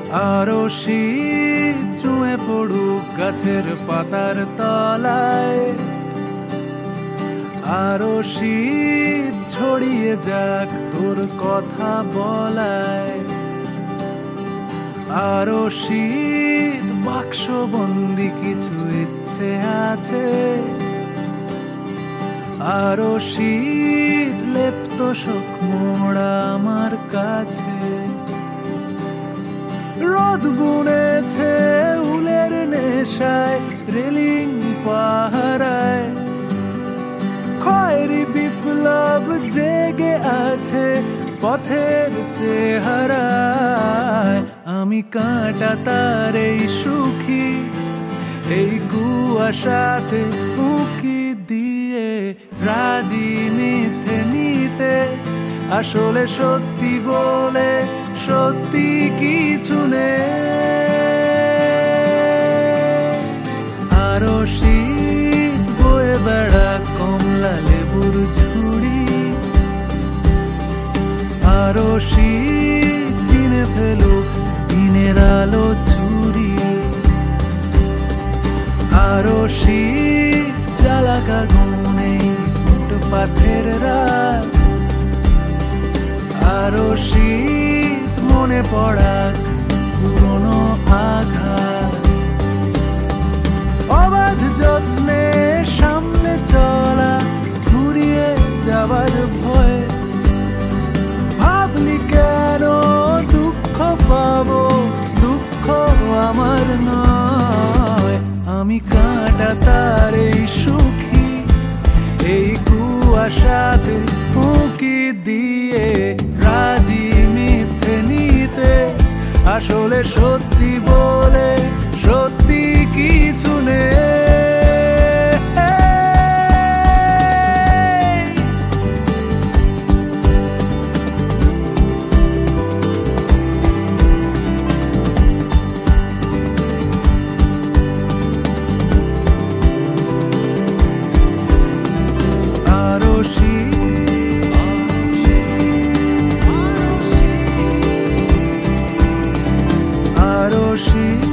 আরো শীত চুয়ে পড়ুক গাছের পাতার তলায়, আরো শীত ছড়িয়ে যাক তোর কথা বলায়, আরো শীত বাক্সবন্দি কিছু ইচ্ছে আছে, আরো শীত লেপ্ত শোক মোড়া আমার কাছে। রোদ বুনেছে উলের নেশায় রেলিং পাহারায়, খয়েরি বিপ্লব জেগে আছে পথের চেহারায়। আমি কাঁটা তার এই সুখী এই কুয়াশাতে উঁকি দিয়ে রাজি মিথ্যে নিতে, আসলে সত্যি বলে সত্যি কিছু নেই। আরো শীত বয়ে বেড়া কমলা লেবুর ঝুড়ি, আরো শীত চিনে ফেলো দিনের আলো চুরি, আরো শীত জ্বালা কাগুনে ফুটপাথের রাত, আরো শীত মনে পড়াক পুরনো আঘাত। অবাধ যত্নে সামনে চলা ঘুরিয়ে যাবার ভয়, ভাবলি কেন দুঃখ পাবো, দুঃখ আমার নয়। আমি কাঁটা তার এই সুখী এই কুয়াশাতে উঁকি দিয়ে রাজি মিথ্যে নিতে, আসলে সত্যি বলে সত্যি কিছু নেই। আরো শীত